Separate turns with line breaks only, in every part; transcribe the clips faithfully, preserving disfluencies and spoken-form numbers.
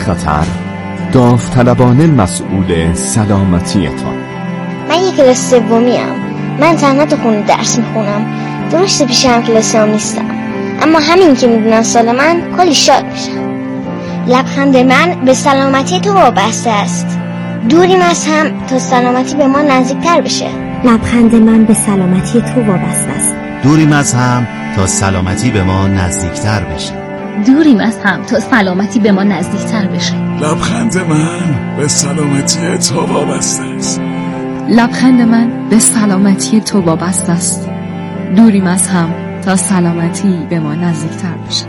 خطر داوطلبانه مسئول سلامتیتان.
من یک کلاس سومیم. من تنها تو خونه درس میخونم. درسته پیشم کلاسام نیستم، اما همین که میدونن سال من کلی شاد میشم. لبخند من به سلامتی تو وابسته است. دوریم از هم تا سلامتی به ما نزدیکتر بشه.
لبخند من به سلامتی تو وابسته است.
دوریم از هم تا سلامتی به ما نزدیکتر بشه.
دوریم از هم تا سلامتی به ما نزدیکتر بشه.
لبخند من به سلامتی تو وابسته است.
لبخند من به سلامتی تو وابسته است. دوریم از هم تا سلامتی به ما نزدیکتر بشه.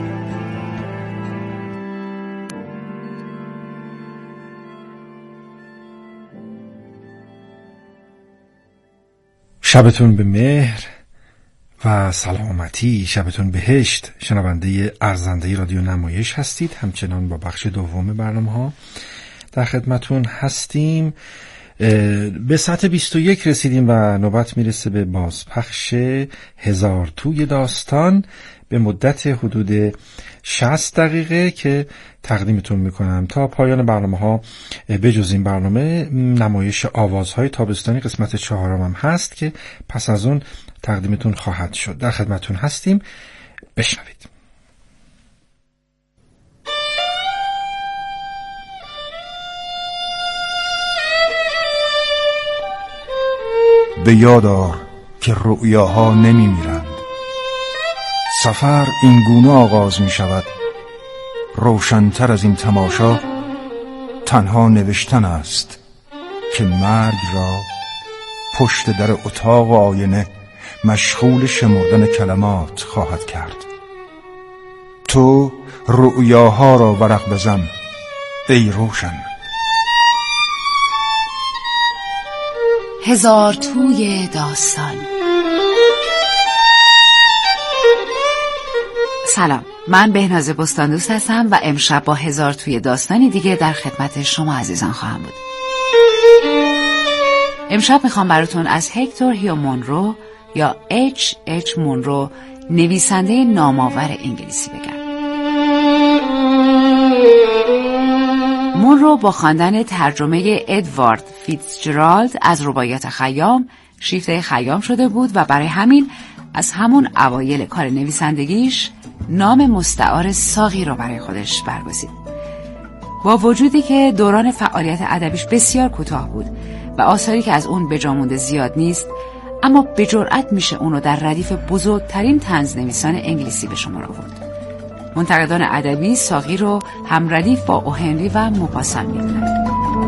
شبتون به مهر و سلامتی، شبتون بهشت. شنونده ارزنده رادیو نمایش هستید، همچنان با بخش دوم برنامه ها در خدمتون هستیم. به ساعت بیست و یک رسیدیم و نوبت میرسه به بازپخش هزار توی داستان به مدت حدود شصت دقیقه که تقدیمتون میکنم. تا پایان برنامه ها بجز این برنامه نمایش آوازهای تابستانی قسمت چهارم هم هست که پس از اون تقدیمتون خواهد شد. در خدمتون هستیم، بشنوید.
به یاد آر که رؤیاها نمی میرند. سفر این گونه آغاز می شود. روشن‌تر از این تماشا تنها نوشتن است که مرگ را پشت در اتاق و آینه مشغول شمردن کلمات خواهد کرد. تو رؤیاها را ورق بزن ای روشن.
هزار توی داستان. سلام، من بهناز بستاندوست هستم و امشب با هزار توی داستانی دیگه در خدمت شما عزیزان خواهم بود. امشب میخوام براتون از هکتور هیو مونرو یا اچ اچ مونرو، نویسنده نامآور انگلیسی بگم. مونرو با خواندن ترجمه ادوارد فیتزجرالد از رباعیات خیام شیفته خیام شده بود و برای همین از همون اوایل کار نویسندگیش نام مستعار ساقی رو برای خودش برگزید. با وجودی که دوران فعالیت ادبیش بسیار کوتاه بود و آثاری که از اون به جا مونده زیاد نیست، اما به جرئت میشه اونو در ردیف بزرگترین طنزنویسان انگلیسی به شمار آورد. منتقدان ادبی ساقی رو هم ردیف با او هنری و موپاسان میدونن.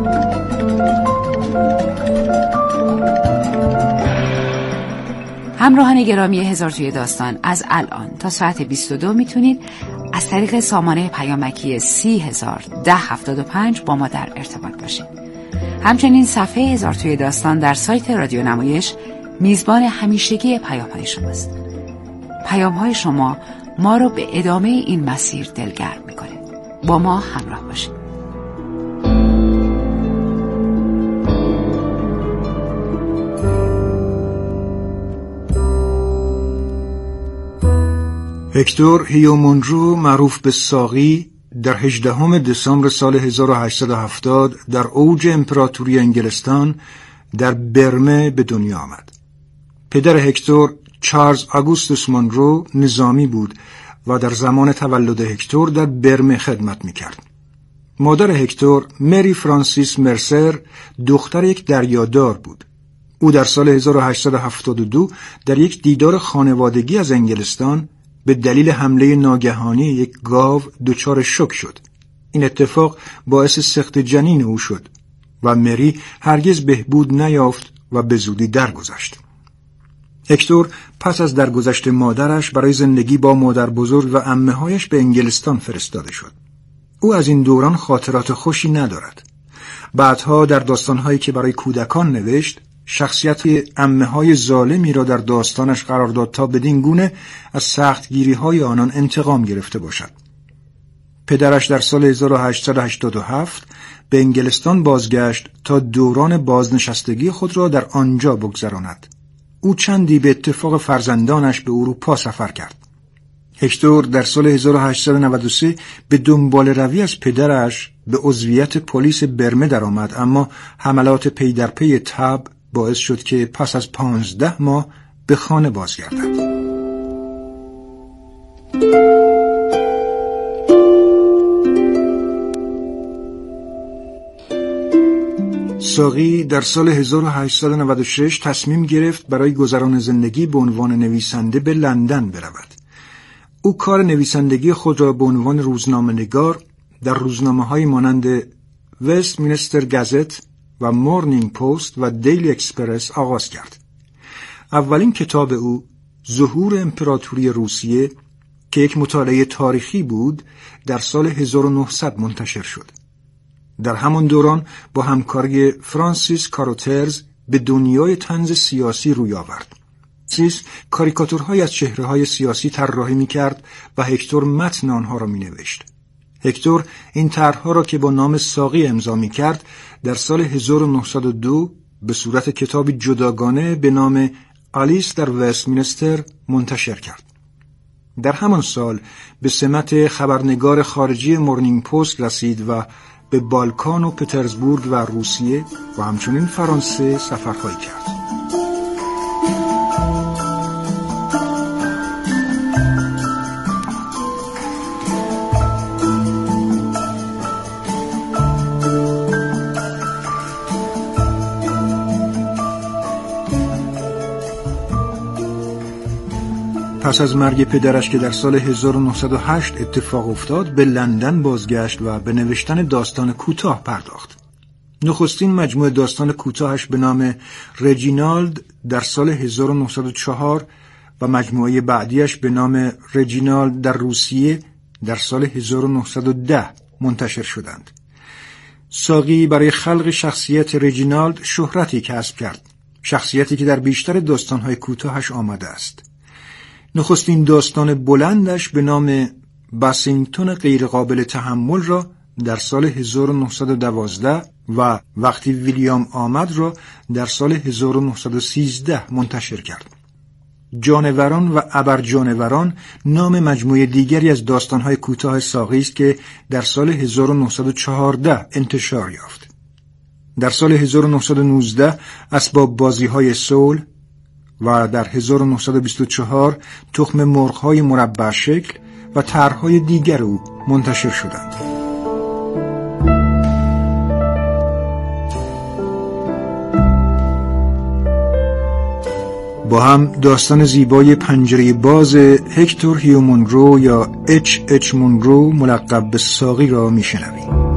همراهان گرامی هزار توی داستان، از الان تا ساعت بیست و دو میتونید از طریق سامانه پیامکی سی هزار ده هفتاد و پنج با ما در ارتباط باشید. همچنین صفحه هزار توی داستان در سایت رادیو نمایش میزبان همیشگی پیام‌های شماست. پیام‌های شما ما رو به ادامه این مسیر دلگرم میکنه. با ما همراه باشید.
هکتور هیو مونرو، معروف به ساقی، در هجدهم دسامبر سال هزار و هشتصد و هفتاد در اوج امپراتوری انگلستان در برمه به دنیا آمد. پدر هکتور چارلز آگوستوس مونرو نظامی بود و در زمان تولد هکتور در برمه خدمت میکرد. مادر هکتور مری فرانسیس مرسر دختر یک دریادار بود. او در سال هزار و هشتصد و هفتاد و دو در یک دیدار خانوادگی از انگلستان به دلیل حمله ناگهانی یک گاو دچار شوک شد. این اتفاق باعث سقط جنین او شد و مری هرگز بهبود نیافت و به زودی درگذشت. هکتور پس از درگذشت مادرش برای زندگی با مادر بزرگ و عمه‌هایش به انگلستان فرستاده شد. او از این دوران خاطرات خوشی ندارد. بعدها در داستان‌هایی که برای کودکان نوشت، شخصیت عمه‌های ظالمی را در داستانش قرار داد تا بدین گونه از سختگیری‌های آنان انتقام گرفته باشد. پدرش در سال هزار و هشتصد و هشتاد و هفت به انگلستان بازگشت تا دوران بازنشستگی خود را در آنجا بگذراند. او چندی به اتفاق فرزندانش به اروپا سفر کرد. هکتور در سال هزار و هشتصد و نود و سه به دنبال روی از پدرش به عضویت پلیس برمه درآمد، اما حملات پی در پی تب باعث شد که پس از پانزده ماه به خانه بازگردد. ساقی در سال هزار و هشتصد و نود و شش تصمیم گرفت برای گذران زندگی به عنوان نویسنده به لندن برود. او کار نویسندگی خود را به عنوان روزنامه‌نگار در روزنامه‌های مانند وستمینستر گازت و مورنینگ پست و دیلی اکسپرس آغاز کرد. اولین کتاب او، ظهور امپراتوری روسیه، که یک مطالعه تاریخی بود، در سال هزار و نهصد منتشر شد. در همان دوران با همکاری فرانسیس کاروترز به دنیای طنز سیاسی روی آورد. فرانسیس کاریکاتورهای از چهره‌های سیاسی طراحی می‌کرد و هکتور متن آنها را می‌نوشت. هکتور این طرح‌ها را که با نام ساقی امضا می‌کرد، در سال هزار و نهصد و دو به صورت کتابی جداگانه به نام آلیس در وستمینستر منتشر کرد. در همان سال به سمت خبرنگار خارجی مورنینگ پست رسید و به بالکان و پترزبورگ و روسیه و همچنین فرانسه سفرهایی کرد. پس از مرگ پدرش که در سال هزار و نهصد و هشت اتفاق افتاد، به لندن بازگشت و به نوشتن داستان کوتاه پرداخت. نخستین مجموعه داستان کوتاهش به نام رجینالد در سال هزار و نهصد و چهار و مجموعه بعدیش به نام رجینالد در روسیه در سال هزار و نهصد و ده منتشر شدند. ساقی برای خلق شخصیت رجینالد شهرتی کسب کرد، شخصیتی که در بیشتر داستان‌های کوتاهش آمده است. نخستین داستان بلندش به نام باسینگتون غیرقابل تحمل را در سال هزار و نهصد و دوازده و وقتی ویلیام آمد را در سال هزار و نهصد و سیزده منتشر کرد. جانوران و ابرجانوران نام مجموعه دیگری از داستان‌های کوتاه ساقی است که در سال هزار و نهصد و چهارده انتشار یافت. در سال هزار و نهصد و نوزده اسباب بازی‌های صلح و در هزار و نهصد و بیست و چهار تخم مرغ‌های مربع شکل و طرح‌های دیگر او منتشر شدند. با هم داستان زیبای پنجره باز هکتور هیو مونرو یا اچ اچ مونرو ملقب به ساقی را میشنویم.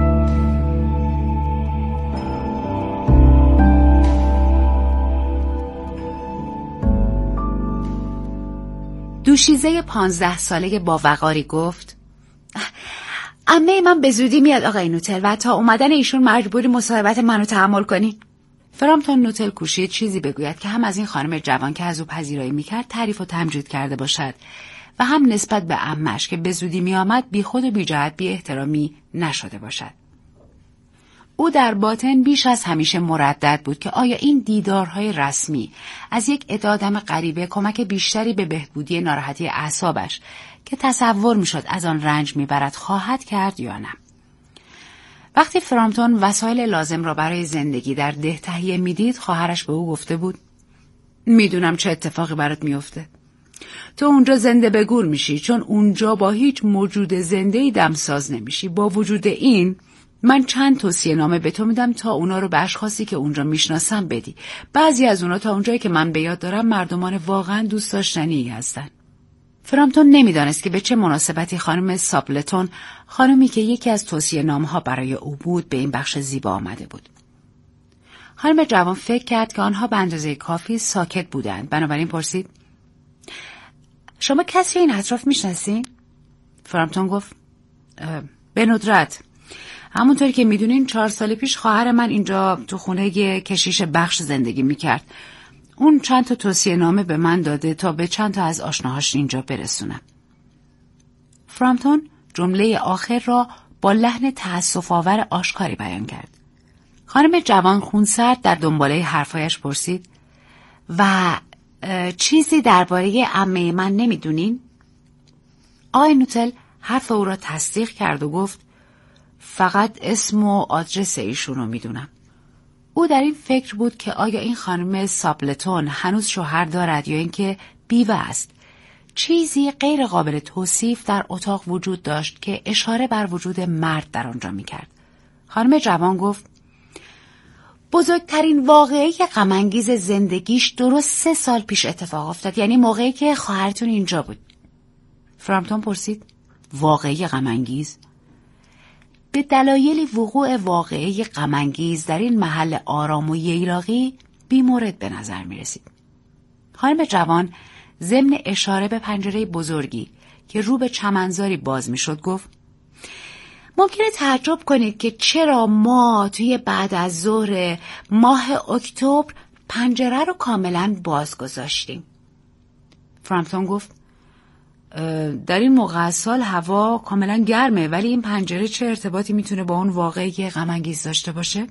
دوشیزه پانزده ساله با وقاری گفت: عمه من به زودی میاد آقای نوتل و تا اومدن ایشون مجبوری مصاحبت منو تحمل کنین. فرامتون نوتل کوشید چیزی بگوید که هم از این خانم جوان که از او پذیرایی میکرد تعریف و تمجید کرده باشد و هم نسبت به عمه‌اش که به زودی میآمد بی خود و بی جهت بی احترامی نشده باشد. او در باطن بیش از همیشه مردد بود که آیا این دیدارهای رسمی از یک عدادم غریبه کمک بیشتری به بهبودی ناراحتی اعصابش که تصور میشد از آن رنج میبرد خواهد کرد یا نه. وقتی فرامتون وسایل لازم را برای زندگی در ده تهیه میدید، خواهرش به او گفته بود: میدونم چه اتفاقی برات میفته. تو اونجا زنده به گور میشی، چون اونجا با هیچ موجود زنده‌ای دمساز نمیشی. با وجود این من چند توصیه نامه به تو میدم تا اونا رو به اشخاصی که اونجا میشناسم بدی. بعضی از اونا تا اونجایی که من به یاد دارم مردمان واقعا دوست داشتنی هستن. فرامتون نمیدانست که به چه مناسبتی خانم ساپلتون، خانمی که یکی از توصیه نامه ها برای او بود، به این بخش زیبا آمده بود. خانم جوان فکر کرد که آنها به اندازه کافی ساکت بودند، بنابراین پرسید: شما کسی این اطراف میشناسین؟ فرامتون گفت: به ندرت. همونطوری که میدونین چهار سال پیش خواهر من اینجا تو خونه کشیش بخش زندگی میکرد. اون چند تا توصیه نامه به من داده تا به چند تا از آشناهاش اینجا برسونم. فرامتون جمله آخر را با لحن تأسف آور آشکاری بیان کرد. خانم جوان خونسرد در دنباله حرفایش پرسید: و چیزی درباره عمه من نمیدونین؟ آقای نوتل حرف او را تصدیق کرد و گفت فقط اسم و آدرس ایشون رو میدونم. او در این فکر بود که آیا این خانم ساپلتون هنوز شوهر دارد یا اینکه بیوه است. چیزی غیر قابل توصیف در اتاق وجود داشت که اشاره بر وجود مرد در آنجا میکرد. خانم جوان گفت بزرگترین واقعه غم انگیز زندگیش درست سه سال پیش اتفاق افتاد، یعنی موقعی که خواهرتون اینجا بود. فرامپتون پرسید واقعه غم انگیز؟ به دلایل وقوع واقعه غم انگیز در این محل آرام و ییلاقی بی مورد به نظر می رسید. خانم جوان ضمن اشاره به پنجره بزرگی که رو به چمنزاری باز می شد گفت ممکنه تعجب کنید که چرا ما توی بعد از ظهر ماه اکتبر پنجره رو کاملا باز گذاشتیم. فرامپتون گفت در این موقع از سال هوا کاملا گرمه، ولی این پنجره چه ارتباطی میتونه با اون واقعی که غم انگیز داشته باشه؟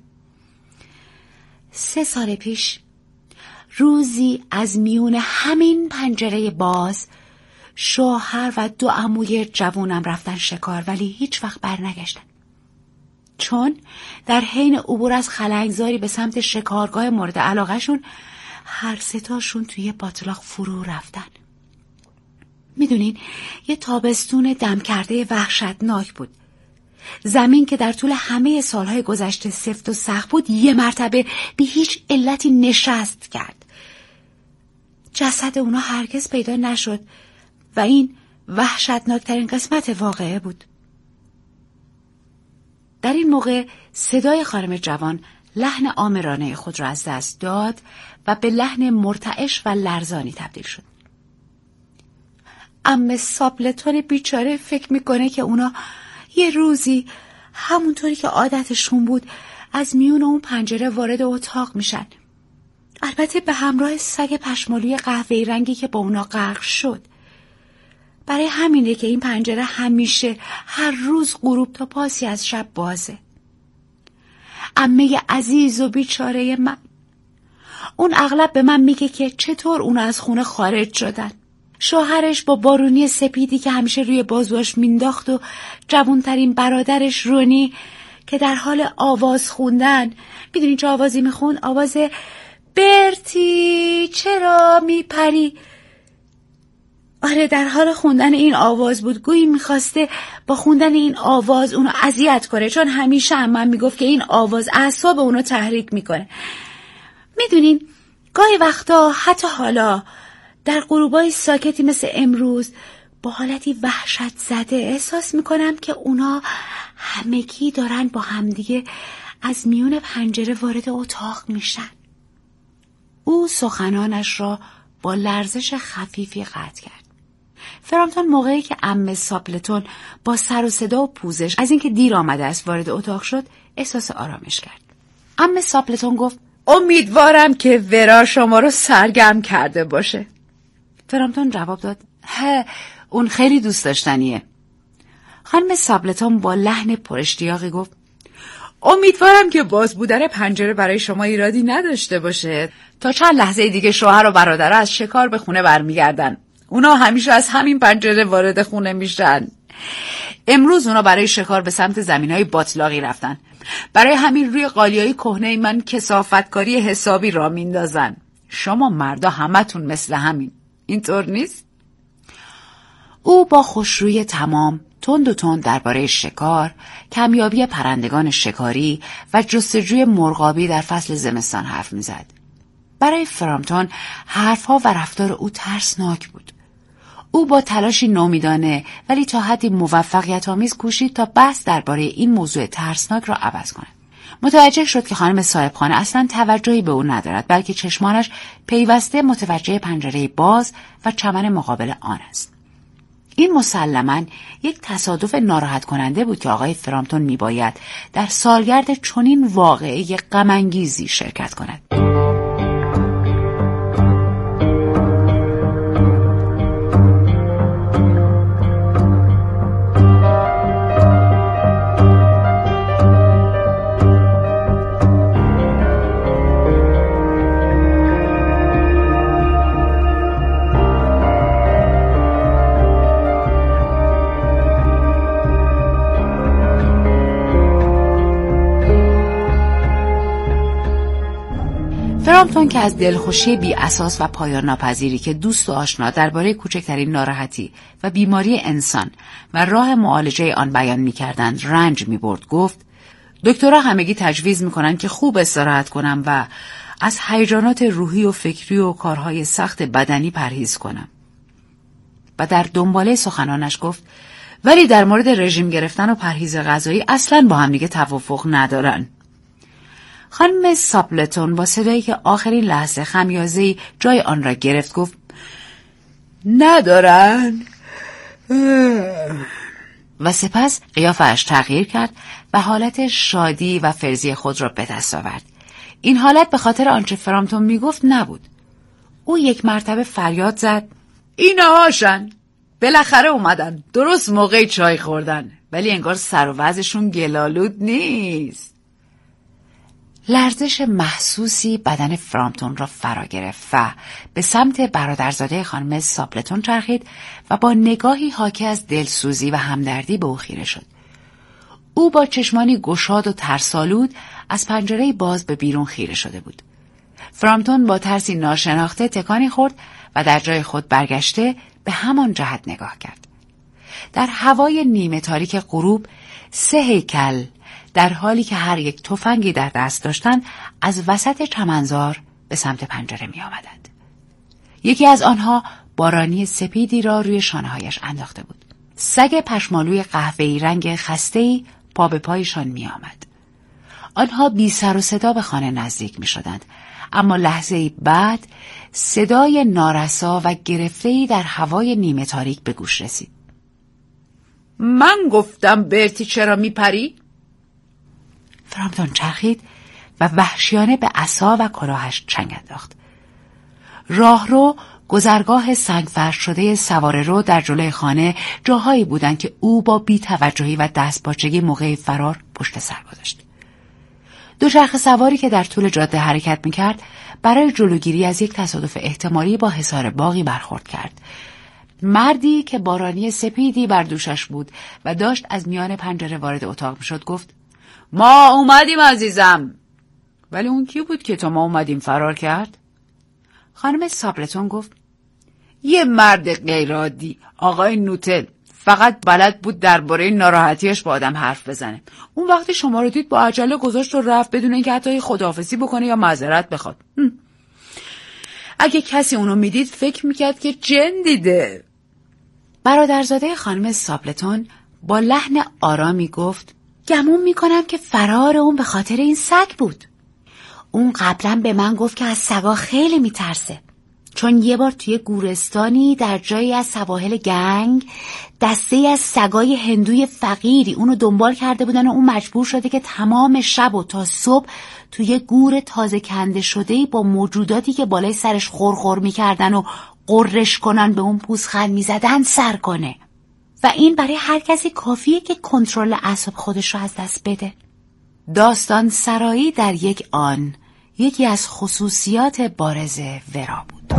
سه سال پیش روزی از میون همین پنجره باز شوهر و دو عموی جوونم رفتن شکار، ولی هیچ وقت بر نگشتن، چون در حین عبور از خلنگزاری به سمت شکارگاه مورد علاقه شون هر سه تاشون توی باتلاق فرو رفتن. میدونین یه تابستون دم کرده وحشتناک بود. زمین که در طول همه سالهای گذشته سفت و سخت بود یه مرتبه به هیچ علتی نشست کرد. جسد اونا هرگز پیدا نشد و این وحشتناکترین قسمت واقعه بود. در این موقع صدای خانم جوان لحن آمرانه خود را از دست داد و به لحن مرتعش و لرزانی تبدیل شد. عمه ساپلتون بیچاره فکر میکنه که اونا یه روزی همونطوری که عادتشون بود از میون اون پنجره وارد اتاق میشن، البته به همراه سگ پشمالوی قهوه‌ای رنگی که با اونا غرق شد. برای همینه که این پنجره همیشه هر روز غروب تا پاسی از شب بازه. عمه عزیز و بیچاره من، اون اغلب به من میگه که چطور اونا از خونه خارج شدن. شوهرش با بارونی سپیدی که همیشه روی بازوش مینداخت و جوانترین برادرش رونی که در حال آواز خوندن، میدونی چه آوازی میخون؟ آواز برتی چرا میپری. آره، در حال خوندن این آواز بود، گویی میخواسته با خوندن این آواز اونو اذیت کنه، چون همیشه هم من میگفت که این آواز اعصاب اونو تحریک میکنه. میدونین گاهی وقتا حتی حالا در غروبای ساکتی مثل امروز با حالتی وحشت زده احساس میکنم که اونا همگی دارن با همدیگه از میون پنجره وارد اتاق میشن. او سخنانش را با لرزش خفیفی قطع کرد. فرامپتون موقعی که عمه ساپلتون با سر و صدا و پوزش از اینکه دیر آمده است وارد اتاق شد احساس آرامش کرد. عمه ساپلتون گفت امیدوارم که ورا شما رو سرگرم کرده باشه. فرامپتون جواب داد هه، اون خیلی دوست داشتنیه. خانم ساپلتون با لحن پراشتیاقی گفت امیدوارم که باز بودن پنجره برای شما ایرادی نداشته باشه. تا چند لحظه دیگه شوهر و برادر از شکار به خونه برمیگردن. اونا همیشه از همین پنجره وارد خونه میشن. امروز اونا برای شکار به سمت زمینهای باتلاقی رفتن. برای همین روی قالیای کهنه من کثافتکاری حسابی را میندازن. شما مردا همتون مثل همین، اینطور نیست؟ او با خوشرویی تمام تند و تند درباره شکار، کمیابی پرندگان شکاری و جستجوی مرغابی در فصل زمستان حرف میزد. برای فرامپتون حرفها و رفتار او ترسناک بود. او با تلاشی نومیدانه ولی تا حدی موفقیت آمیز کوشید تا بحث درباره این موضوع ترسناک را عوض کند. متوجه شد که خانم صاحبخانه اصلا توجهی به او ندارد، بلکه چشمانش پیوسته متوجه پنجره باز و چمن مقابل آن است. این مسلماً یک تصادف ناراحت کننده بود که آقای فرامپتون میباید در سالگرد چنین واقعه غم انگیزی شرکت کند. فرامپتون که از دلخوشی بی اساس و پایان ناپذیری که دوست و آشنا درباره کوچکترین ناراحتی و بیماری انسان و راه معالجه آن بیان می‌کردند رنج می‌برد گفت: دکترها همگی تجویز می‌کنند که خوب استراحت کنم و از هیجانات روحی و فکری و کارهای سخت بدنی پرهیز کنم. و در دنباله سخنانش گفت: ولی در مورد رژیم گرفتن و پرهیز غذایی اصلاً با هم دیگه توافق ندارن. خانم ساپلتون با صدایی که آخرین لحظه خمیازه‌ای جای آن را گرفت گفت: ندارن. و سپس قیافه‌اش تغییر کرد و حالت شادی و فرزی خود را به دست آورد. این حالت به خاطر آنچه فرامپتون میگفت نبود. او یک مرتبه فریاد زد: اینهاشن، بالاخره اومدن، درست موقع چای خوردن، ولی انگار سر و وضعشون گلالود نیست. لرزش محسوسی بدن فرامپتون را فرا گرفت و به سمت برادرزاده خانم ساپلتون چرخید و با نگاهی حاکی از دلسوزی و همدردی به او خیره شد. او با چشمانی گشاد و ترسالود از پنجره باز به بیرون خیره شده بود. فرامپتون با ترسی ناشناخته تکانی خورد و در جای خود برگشته به همان جهت نگاه کرد. در هوای نیمه تاریک غروب سه هیکل در حالی که هر یک تفنگی در دست داشتند از وسط چمنزار به سمت پنجره می آمدند. یکی از آنها بارانی سپیدی را روی شانه‌هایش انداخته بود. سگ پشمالوی قهوه‌ای رنگ خسته‌ای پا به پایشان می آمد. آنها بی سر و صدا به خانه نزدیک می شدند، اما لحظه‌ای بعد صدای نارسا و گرفته‌ای در هوای نیمه تاریک به گوش رسید. من گفتم برتی چرا می پری؟ فرامپتون چرخید و وحشیانه به عصا و کلاهش چنگ انداخت. راهرو، گذرگاه سنگفرش شده سواره رو در جلوی خانه جاهایی بودند که او با بی‌توجهی و دستپاچگی موقع فرار پشت سر گذاشت. دوچرخه سواری که در طول جاده حرکت می‌کرد برای جلوگیری از یک تصادف احتمالی با حصار باغی برخورد کرد. مردی که بارانی سپیدی بر دوشش بود و داشت از میان پنجره وارد اتاق می‌شد گفت: ما اومدیم عزیزم. ولی اون کی بود که تا ما اومدیم فرار کرد؟ خانم ساپلتون گفت: یه مرد غیرعادی، آقای نوتل، فقط بلد بود درباره ناراحتیش با آدم حرف بزنه. اون وقتی شما رو دید با عجله گذاشت و رفت بدون اینکه حتی خداحافظی بکنه یا معذرت بخواد. هم. اگه کسی اونو میدید فکر میکرد که جن دیده. برادرزاده خانم ساپلتون با لحن آرامی گفت: گمون میکنم که فرار اون به خاطر این سگ بود. اون قبلا به من گفت که از سگا خیلی میترسه، چون یه بار توی گورستانی در جایی از سواحل گنگ دسته‌ای از سگای هندوی فقیری اونو دنبال کرده بودن و اون مجبور شده که تمام شب و تا صبح توی گور تازه کنده شده‌ای با موجوداتی که بالای سرش خورخور میکردن و قررش کنن به اون پوزخند میزدن سر کنه. و این برای هر کسی کافیه که کنترل اعصاب خودش رو از دست بده. داستان سرایی در یک آن یکی از خصوصیات بارز ورا بود.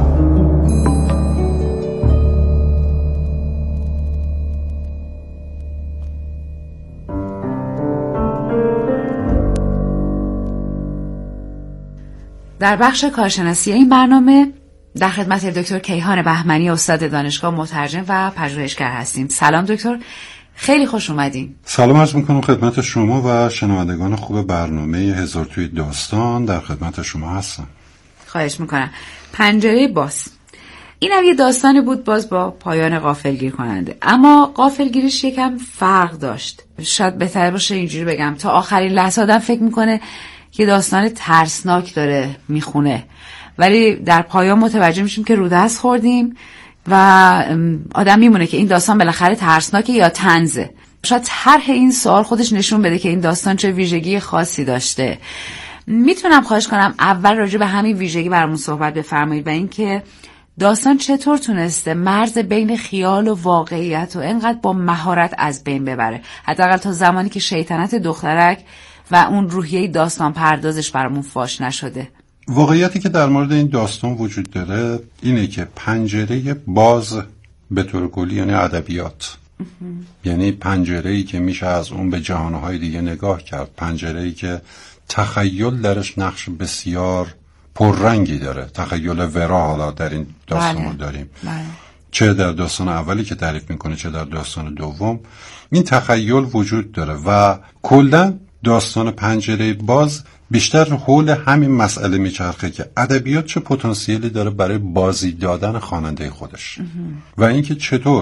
در بخش کارشناسی این برنامه در خدمت دکتر کیهان بهمنی، استاد دانشگاه، مترجم و پژوهشگر هستیم. سلام دکتر، خیلی خوش اومدین.
سلام عرض میکنم خدمت شما و شنوندگان خوب برنامه هزار توی داستان. در خدمت شما هستم.
خواهش میکنم. پنجره باز، این هم یه داستانی بود باز با پایان غافلگیر کننده، اما غافلگیریش یکم فرق داشت. شاید بهتر باشه اینجوری بگم، تا آخرین لحظه آدم فکر میکنه که داستان ترسناک داره میخونه، ولی در پایان متوجه میشیم که رو دست خوردیم و آدم میمونه که این داستان بالاخره ترسناکه یا طنزه. شاید طرح این سوال خودش نشون بده که این داستان چه ویژگی خاصی داشته. میتونم خواهش کنم اول راجع به همین ویژگی برامون صحبت بفرمایید و اینکه داستان چطور تونسته مرز بین خیال و واقعیت و اینقدر با مهارت از بین ببره، حداقل تا زمانی که شیطنت دخترک و اون روحیه داستان پردازش برامون فاش نشده.
واقعیتی که در مورد این داستان وجود داره اینه که پنجره باز به طور کلی یعنی ادبیات، یعنی پنجره‌ای که میشه از اون به جهانهای دیگه نگاه کرد، پنجره‌ای که تخیل درش نقش بسیار پررنگی داره. تخیل ورا حالا در این داستان
بله.
داریم
بله.
چه در داستان اولی که تعریف میکنه چه در داستان دوم این تخیل وجود داره و کلا داستان پنجره باز بیشتر حول همین مسئله میچرخه که ادبیات چه پتانسیلی داره برای بازی دادن خواننده خودش و اینکه چطور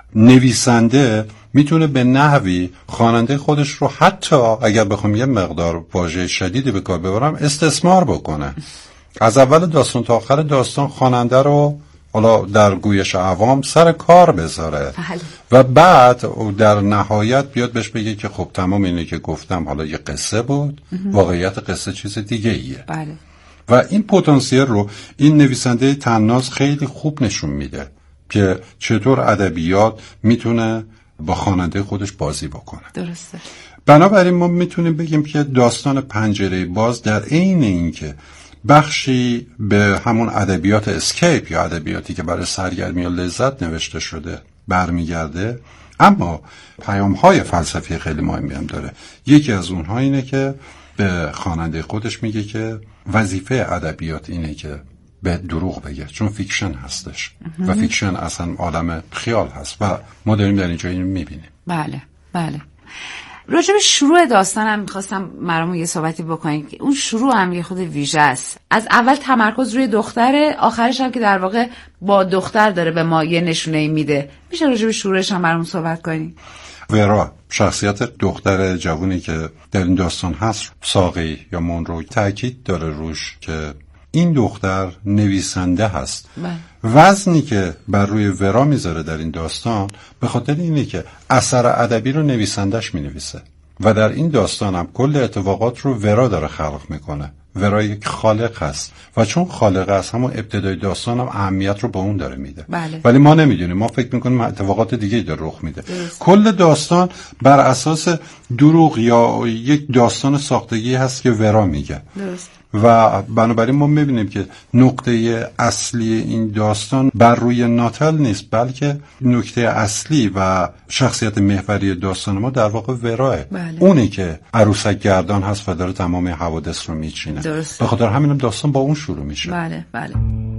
نویسنده میتونه به نحوی خواننده خودش رو حتی اگر بخوام یه مقدار واژه شدیدی به کار ببرم استثمار بکنه. از اول داستان تا آخر داستان خواننده رو حالا در گویش عوام سر کار بذاره
بله.
و بعد در نهایت بیاد بهش بگه که خب تمام اینه که گفتم حالا یه قصه بود واقعیت قصه چیز دیگه ایه.
بله.
و این پتانسیل رو این نویسنده طناز خیلی خوب نشون میده که چطور ادبیات میتونه با خواننده خودش بازی بکنه.
درسته.
بنابراین ما میتونیم بگیم که داستان پنجره باز در عین اینکه بخشی به همون ادبیات اسکیپ یا ادبیاتی که برای سرگرمی و لذت نوشته شده برمیگرده، اما پیام‌های فلسفی خیلی مهمی هم داره. یکی از اونها اینه که به خواننده خودش میگه که وظیفه ادبیات اینه که به دروغ بگه، چون فیکشن هستش و فیکشن اصلا عالم خیال هست و ما داریم در اینجا اینو میبینیم.
بله بله. راجع به شروع داستانم میخواستم مرامون یه صحبتی بکنیم که اون شروع هم یه خود ویژه است. از اول تمرکز روی دختره، آخرش هم که در واقع با دختر داره به ما یه نشونه میده. میشه راجع به شروعش هم برامون صحبت کنیم؟
ورا شخصیت دختر جوونی که در این داستان هست، ساقی یا مونرو، تاکید داره روش که این دختر نویسنده هست. بله. وزنی که بر روی ورا میذاره در این داستان به خاطر اینه که اثر ادبی رو نویسندش مینویسه و در این داستان هم کل اتفاقات رو ورا داره خلق میکنه. ورا یک خالق هست و چون خالق هست همون ابتدای داستان هم اهمیت رو به اون داره میده.
بله.
ولی ما نمیدونیم، ما فکر میکنیم اتفاقات دیگه داره رخ میده. درست. کل داستان بر اساس دروغ یا یک داستان ساختگی هست که ورا میگه.
درست.
و بنابراین ما میبینیم که نقطه اصلی این داستان بر روی ناتال نیست، بلکه نکته اصلی و شخصیت محوری داستان ما در واقع وراه.
بله.
اونی که عروسک گردان هست و داره تمام حوادث رو میچینه. به خاطر همینم داستان با اون شروع میشه.
بله بله.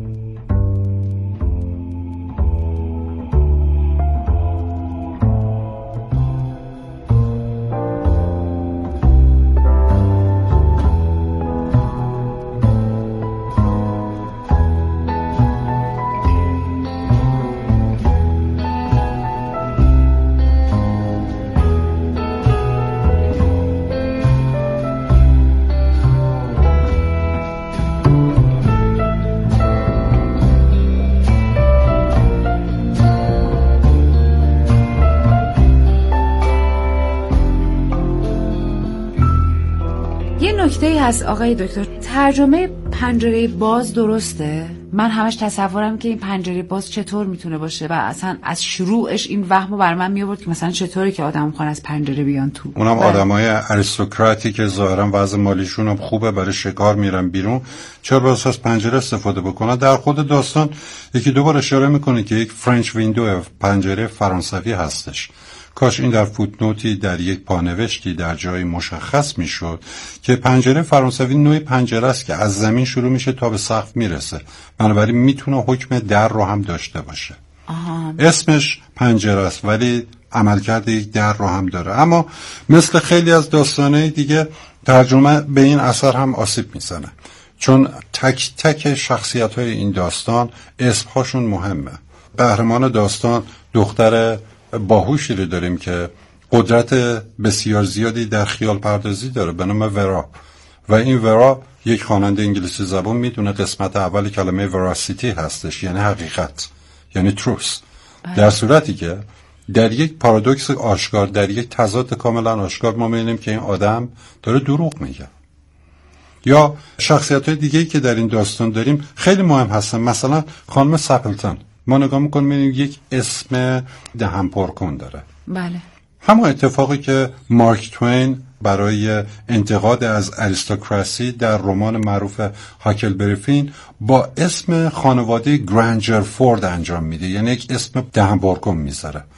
نکته‌ای هست آقای دکتر، ترجمه پنجره باز درسته؟ من همش تصورم که این پنجره باز چطور میتونه باشه و اصلا از شروعش این وهمو بر من میآورد که مثلا چطوری که آدم میخوان از پنجره بیان تو.
اونم آدمای اریستوکراتی که ظاهرا وضع مالیشون هم خوبه، برای شکار میرن بیرون، چرا باز از پنجره استفاده بکنن؟ در خود داستان یکی دو بار اشاره میکنه که یک فرنچ ویندو، پنجره فرانسوی هستش. کاش این در فوتنوتی در یک پانوشتی در جای مشخص میشد که پنجره فرانسوی نوع پنجره است که از زمین شروع میشه تا به سقف میرسه، بنابراین میتونه حکم در رو هم داشته باشه.
آها.
اسمش پنجره است ولی عملکرد یک در رو هم داره. اما مثل خیلی از داستانهای دیگه ترجمه به این اثر هم آسیب میزنه، چون تک تک شخصیت های این داستان اسمهاشون مهمه. قهرمان داستان دختر باهوشی رو داریم که قدرت بسیار زیادی در خیال پردازی داره به نام ورا، و این ورا یک خواننده انگلیسی زبان میدونه قسمت اول کلمه وراسیتی هستش، یعنی حقیقت، یعنی تروس، در صورتی که در یک پارادوکس آشکار، در یک تضاد کاملا آشکار ما می‌بینیم که این آدم داره دروغ میگه. یا شخصیت‌های دیگه‌ای که در این داستان داریم خیلی مهم هستن، مثلا خانم سپلتن، ما نگاه میکنیم میبینیم یک اسم دهن پرکن داره.
بله.
همون اتفاقی که مارک توین برای انتقاد از اریستوکراسی در رمان معروف هاکلبری فین با اسم خانواده گرانجر فورد انجام میده، یعنی یک اسم دهن پرکن میذاره.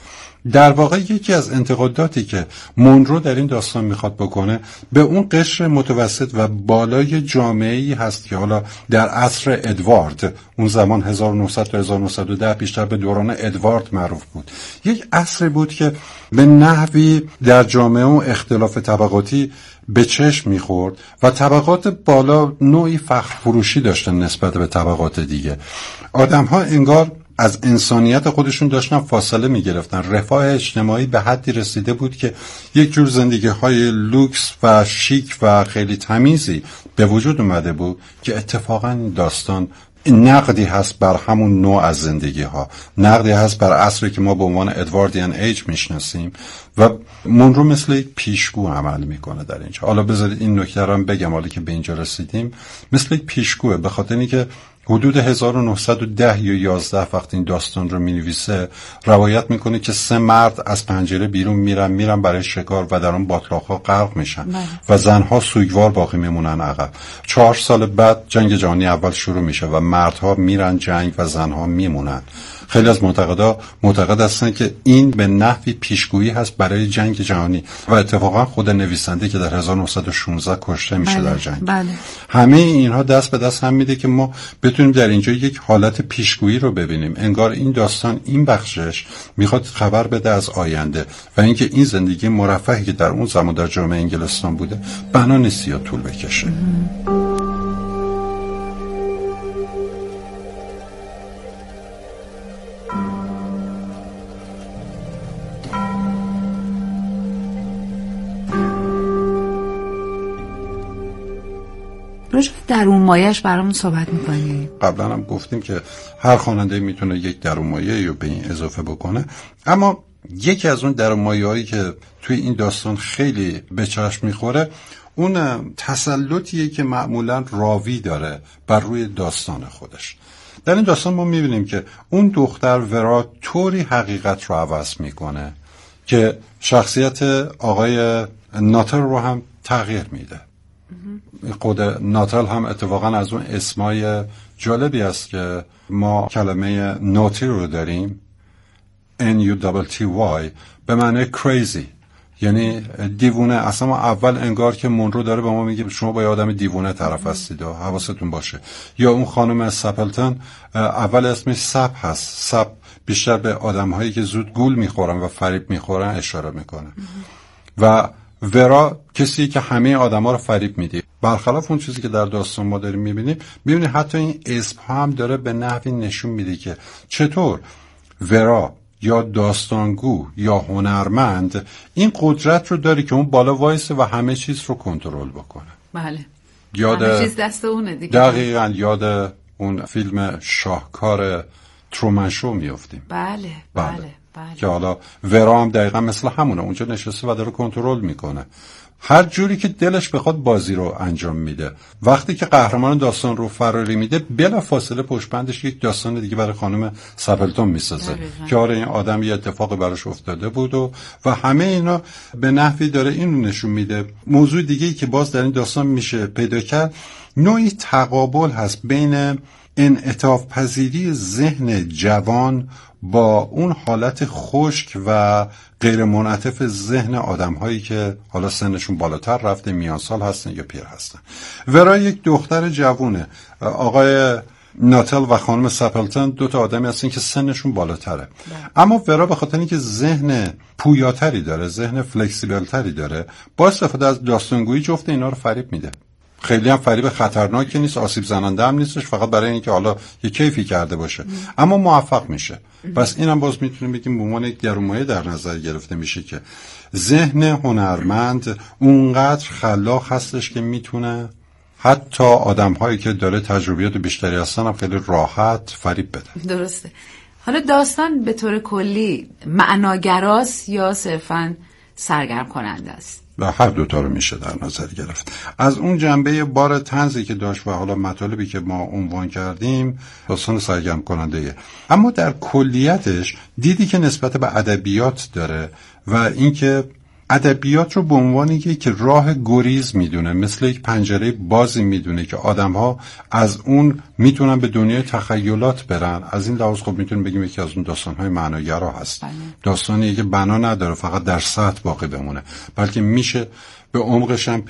در واقع یکی از انتقاداتی که مونرو در این داستان میخواد بکنه به اون قشر متوسط و بالای جامعه‌ای هست که حالا در عصر ادوارد، اون زمان هزار و نهصد تا هزار و نهصد و ده بیشتر به دوران ادوارد معروف بود، یک عصری بود که به نحوی در جامعه و اختلاف طبقاتی به چشم میخورد و طبقات بالا نوعی فخر فروشی داشتن نسبت به طبقات دیگه. آدم ها انگار از انسانیت خودشون داشتن فاصله میگرفتن. رفاه اجتماعی به حدی رسیده بود که یک جور زندگی های لوکس و شیک و خیلی تمیزی به وجود اومده بود که اتفاقا داستان نقدی هست بر همون نوع از زندگی ها، نقدی هست بر عصری که ما به عنوان ادواردیان ایج میشناسیم و مونرو مثل یک پیشگو عمل میکنه در اینجا. حالا بذارید این نکته رو هم بگم، حالا که به اینجا رسیدیم، مثل یک پیشگوه، به خاطر اینکه حدود هزار و نهصد و ده یا یازده وقت این داستان رو مینویسه روایت میکنه که سه مرد از پنجره بیرون میرن میرن برای شکار و در اون باتلاق‌ها غرق میشن مه. و زنها سوگوار باقی میمونن عقب. چهار سال بعد جنگ جهانی اول شروع میشه و مردها میرن جنگ و زنها میمونن. خیلی از معتقدا معتقد هستن که این به نحوی پیشگویی هست برای جنگ جهانی و اتفاقا خود نویسنده که در هزار و نهصد و شانزده کشته میشه
بله.
در جنگ.
بله.
همه اینها دست به دست هم میده که ما بتونیم در اینجا یک حالت پیشگویی رو ببینیم. انگار این داستان، این بخشش میخواد خبر بده از آینده و اینکه این زندگی مرفهی که در اون زمان در جامعه انگلستان بوده بنا نیست یا طول بکشه.
درون مایه‌اش برامون صحبت می‌کنیم.
قبلا هم گفتیم که هر خواننده میتونه یک درون مایه رو به این اضافه بکنه، اما یکی از اون درون مایه‌هایی که توی این داستان خیلی به چشم میخوره اون تسلطیه که معمولا راوی داره بر روی داستان خودش. در این داستان ما میبینیم که اون دختر ورا طوری حقیقت رو عوض میکنه که شخصیت آقای ناتل رو هم تغییر میده. خود ناتل هم اتفاقا از اون اسمای جالبی است که ما کلمه ناتی رو داریم، N U T T Y، به معنی crazy، یعنی دیوونه. اصلا ما اول انگار که مونرو داره به ما میگه شما با یه آدم دیوونه طرف هستید و حواستون باشه. یا اون خانم سپلتن اول اسمش سپ هست، سپ بیشتر به آدم هایی که زود گول میخورن و فریب میخورن اشاره میکنه و ورا کسی که همه آدما رو فریب میده. برخلاف اون چیزی که در داستان ما داریم میبینیم، میبینی حتی این اسم هم داره به نحوی نشون میده که چطور ورا یا داستانگو یا هنرمند این قدرت رو داره که اون بالا وایسه و همه چیز رو کنترل بکنه.
بله.
یاد
همه چیز دست اونه دیگه.
دقیقاً یاد اون فیلم شاهکار ترومن شو میافتیم.
بله. بله. بله. بله.
که حالا ورا هم دقیقا مثل همونه، اونجا نشسته و داره کنترل میکنه، هر جوری که دلش بخواد بازی رو انجام میده. وقتی که قهرمان داستان رو فراری میده بلا فاصله پشتبندش یک داستان دیگه برای خانم سپلتون میسازه که آره این آدم یه اتفاق براش افتاده بود و و همه اینا به نحوی داره اینو نشون میده. موضوع دیگه‌ای که باز در این داستان میشه پیدا کرد، نوعی تقابل هست بین انعطاف پذیری ذهن جوان با اون حالت خشک و غیر منعطف ذهن آدم هایی که حالا سنشون بالاتر رفته، میان سال هستن یا پیر هستن. ورا یک دختر جوونه، آقای ناتل و خانم سپلتن دو تا آدمی هستن که سنشون بالاتره ده. اما ورا به خاطر اینکه ذهن پویاتری داره، ذهن فلکسیبل تری داره، با استفاده از داستانگویی جفت اینا رو فریب میده. خیلی هم فریب خطرناکی نیست، آسیب زننده هم نیستش، فقط برای اینکه حالا یه کیفی کرده باشه ام. اما موفق میشه. پس اینم باز میتونیم بگیم به عنوان یک درونمایه در نظر گرفته میشه که ذهن هنرمند اونقدر خلاق هستش که میتونه حتی آدم هایی که داره تجربیات بیشتری هستن هم خیلی راحت فریب بده.
درسته. حالا داستان به طور کلی معناگراست یا صرفاً سرگرم کننده است؟
و هر دوتا رو میشه در نظر گرفت. از اون جنبه بار طنزی که داشت و حالا مطالبی که ما عنوان کردیم داستان سرگرم کننده ایه. اما در کلیتش دیدی که نسبت به ادبیات داره و اینکه ادبیات رو به عنوان یک راه گریز میدونه، مثل یک پنجره بازی میدونه که آدم‌ها از اون میتونن به دنیای تخیلات برن. از این لحاظ خب میتونیم بگیم یکی از اون داستان‌های معناگرا هست. بله. داستانی که بنا نداره فقط در سطح باقی بمونه، بلکه میشه به عمقش هم